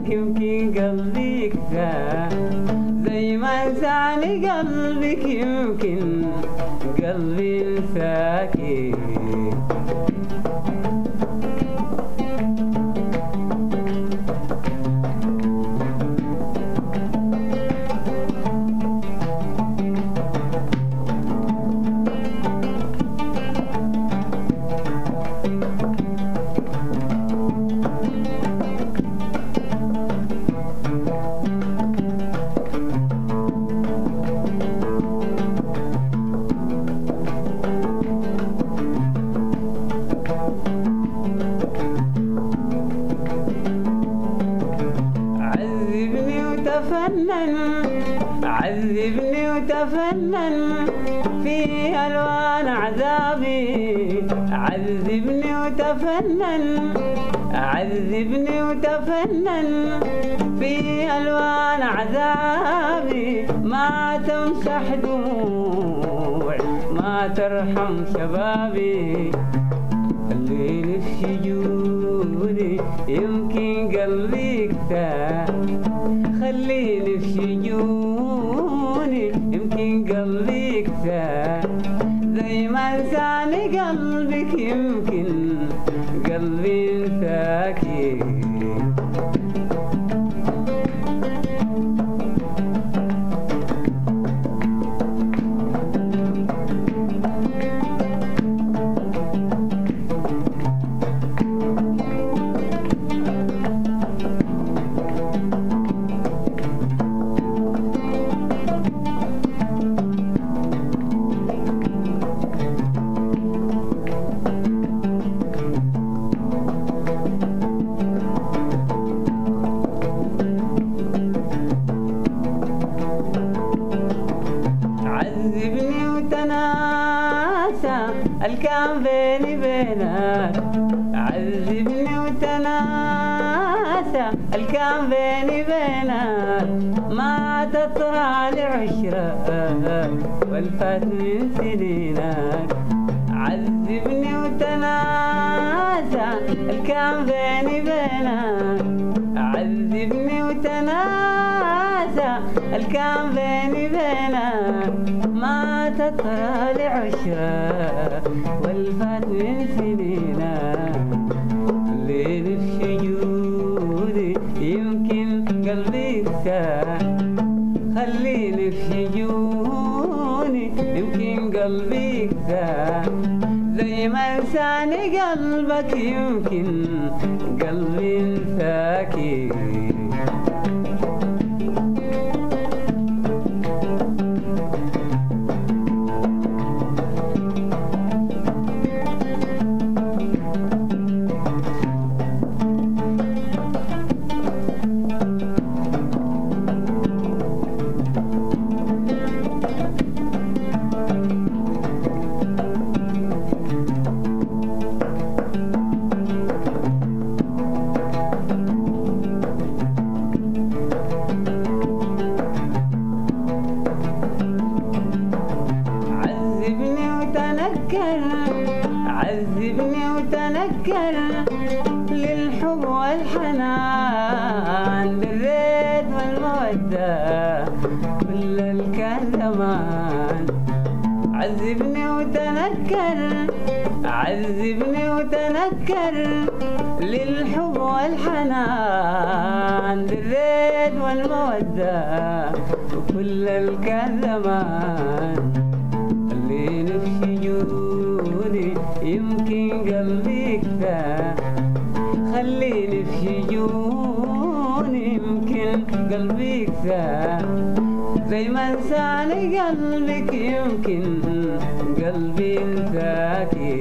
يمكن قلبك ذا زي ما انساني قلبك يمكن قلبي انساكي. عذبني وتفنن في ألوان عذابي. عذبني وتفنن عذبني وتفنن في ألوان عذابي. ما تمسح دموعي ما ترحم شبابي. خليني في شجوني يمكن قلبي اكتاح. خليني في شجوني يمكن قلبي اكتاح. زي ما انساني قلبك يمكن قلبي انساكي. عذبني وتناسى الكان بيني بينك. عذبني وتناسى الكان بيني بينك. ما تطرى لعشرة والفات من سنينك. عذبني وتناسى الكان بيني بينك. عذبني وتناسى الكان بيني بينك. ما تطرى لعشرة والفات من سنينك. خليني في شجوني يمكن قلبي ارتاح. خليني في شجوني يمكن قلبي ارتاح. زي ما انساني قلبك يمكن قلبي انساكي. عذبني وتنكر للحب والحنان. للريد والمودة كل الكان زمان. عذبني وتنكر عذبني وتنكر للحب والحنان. للريد والمودة كل الكان زمان. خليني في شجوني يمكن قلبي اكتاح. خليني في شجوني يمكن قلبي اكتاح. زي ما انساني قلبك يمكن قلبي انساكي.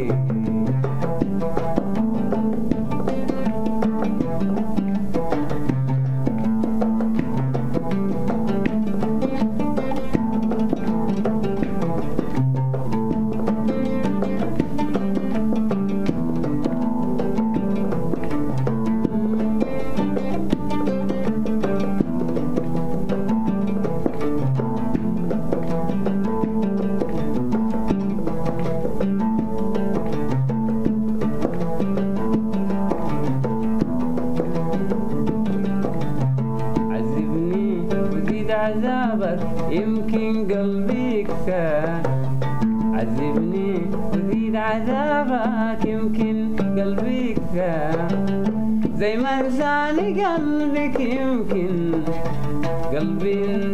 عذابك يمكن قلبي كان عذبني وزيد عذابك يمكن قلبي كان زي ما انساني قلبك يمكن قلبي